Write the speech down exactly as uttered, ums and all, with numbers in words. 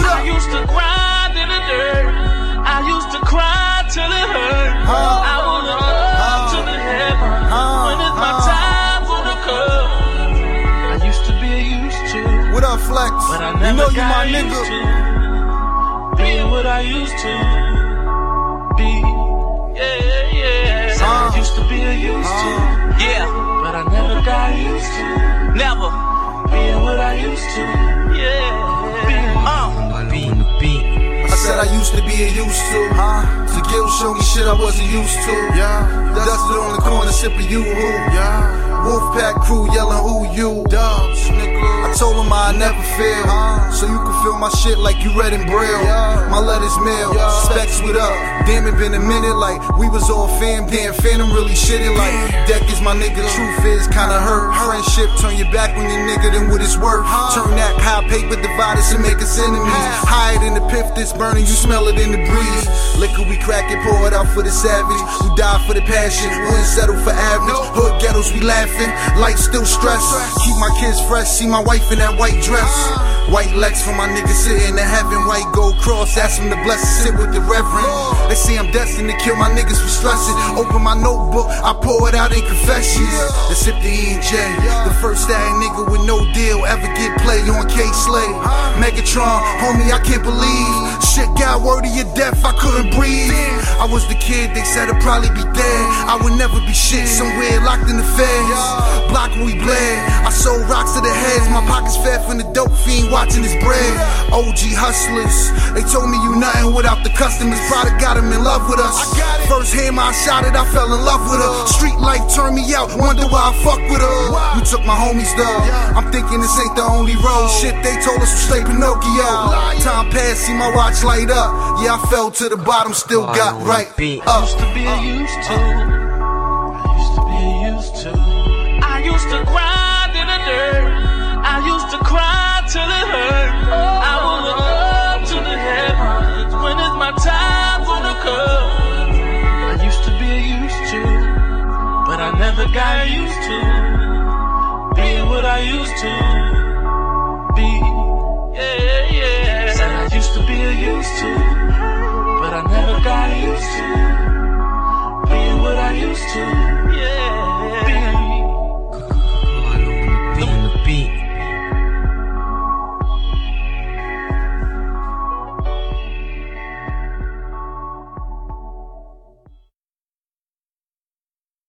I used to grind in the dirt. I used to cry till it hurt. Huh? I would look up huh? to the heaven. Huh? When is my huh? time gonna come? I used to be used to. What up, Flex? But I never you know you got my used nigga. to being what I used to be. Yeah, yeah. So huh? I used to be a used huh? to. Yeah. But I never got used to. Never being what I used to. Yeah. Uh. Being the beat. I said I used to be a used to. Huh? The guilt show me shit I wasn't used to. Yeah. Dusted on the corner sipping you-hoo. Yeah. Wolfpack crew yelling who you. Dubs, nigga. I told him I'd never fail. Uh, so you can feel my shit like you read in braille. Yeah. My letters mail. Yeah. Specs with up. Damn, it been a minute like we was all fam. Damn, Phantom really shitting like Deck is my nigga. Truth is kinda hurt. Friendship turn your back on your nigga than what it's worth. Turn that high paper divide us and make us enemies. Hide in the pith that's burning, you smell it in the breeze. Liquor we crack it, pour it out for the savage. Who die for the passion, wouldn't settle for average. Hood ghettos we laughing, life still stress. Keep my kids fresh, see my wife in that white dress. White Lex for my niggas sitting in heaven. White gold cross, ask him to bless it, sit with the reverend. They say I'm destined to kill my niggas for stressing. Open my notebook, I pour it out in confessions. Let's sip the E and J. The first ag nigga with no deal ever get play on K-Slay. Megatron, homie, I can't believe shit got word of your death, I couldn't breathe. I was the kid, they said I'd probably be dead. I would never be shit, somewhere locked in the feds. Block where we bled, I sold rocks to the heads. My pockets fed from the dope fiend watching his bread. O G hustlers, they told me you nothing without the customers. Product got him in love with us. First hammer I shot it, I fell in love with her. Street life turned me out, wonder why I fuck with her. You took my homies though, I'm thinking this ain't the only road. Shit they told us was straight Pinocchio. Time passed, see my watch light up. Yeah, I fell to the bottom, still got right up. I used to be a used to. I used to be a used to. I used to grind in the dirt. I used to cry till it hurt. I would look up to the heavens. When is my time gonna come? I used to be a used to, but I never got used to being what I used to be. Yeah, yeah. Said I used to be a used to.